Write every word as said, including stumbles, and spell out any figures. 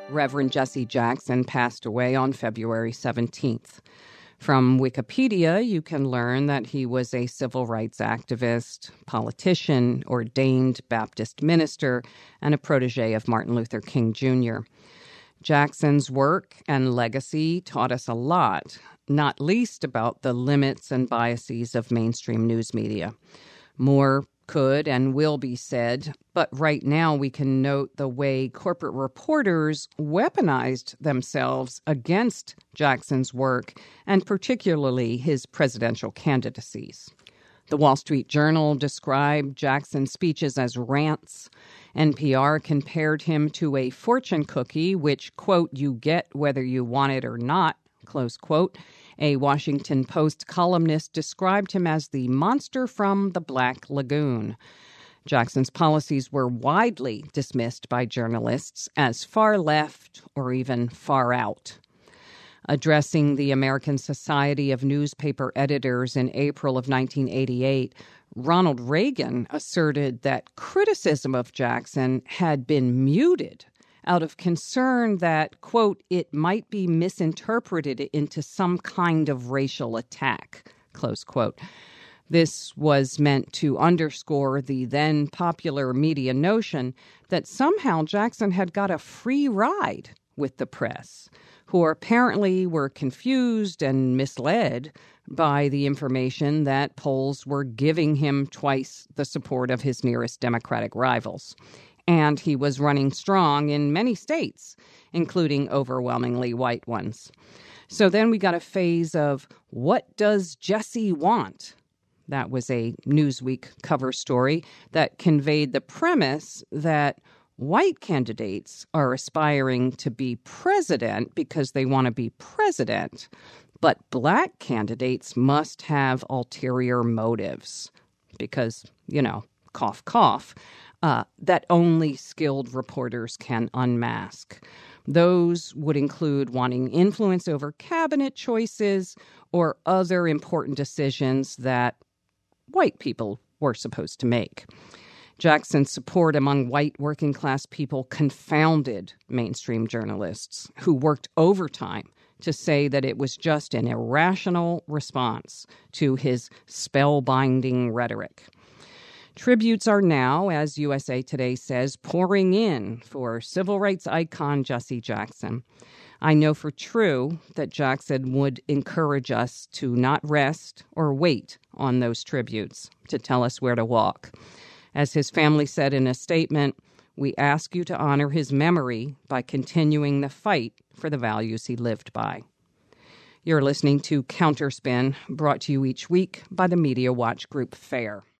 Reverend Jesse Jackson passed away on February seventeenth. From Wikipedia, you can learn that he was a civil rights activist, politician, ordained Baptist minister, and a protege of Martin Luther King Junior Jackson's work and legacy taught us a lot, not least about the limits and biases of mainstream news media. More could and will be said, but right now we can note the way corporate reporters weaponized themselves against Jackson's work, and particularly his presidential candidacies. The Wall Street Journal described Jackson's speeches as rants. N P R compared him to a fortune cookie, which, quote, you get whether you want it or not, close quote. A Washington Post columnist described him as the monster from the Black Lagoon. Jackson's policies were widely dismissed by journalists as far left or even far out. Addressing the American Society of Newspaper Editors in April of nineteen eighty-eight, Ronald Reagan asserted that criticism of Jackson had been muted out of concern that, quote, it might be misinterpreted into some kind of racial attack, close quote. This was meant to underscore the then popular media notion that somehow Jackson had got a free ride with the press, who apparently were confused and misled by the information that polls were giving him twice the support of his nearest Democratic rivals. And he was running strong in many states, including overwhelmingly white ones. So then we got a phase of, what does Jesse want? That was a Newsweek cover story that conveyed the premise that white candidates are aspiring to be president because they want to be president, but black candidates must have ulterior motives because, you know, cough, cough, uh, that only skilled reporters can unmask. Those would include wanting influence over cabinet choices or other important decisions that white people were supposed to make. Jackson's support among white working-class people confounded mainstream journalists who worked overtime to say that it was just an irrational response to his spellbinding rhetoric. Tributes are now, as U S A Today says, pouring in for civil rights icon Jesse Jackson. I know for true that Jackson would encourage us to not rest or wait on those tributes to tell us where to walk. As his family said in a statement, we ask you to honor his memory by continuing the fight for the values he lived by. You're listening to Counterspin, brought to you each week by the Media Watch Group FAIR.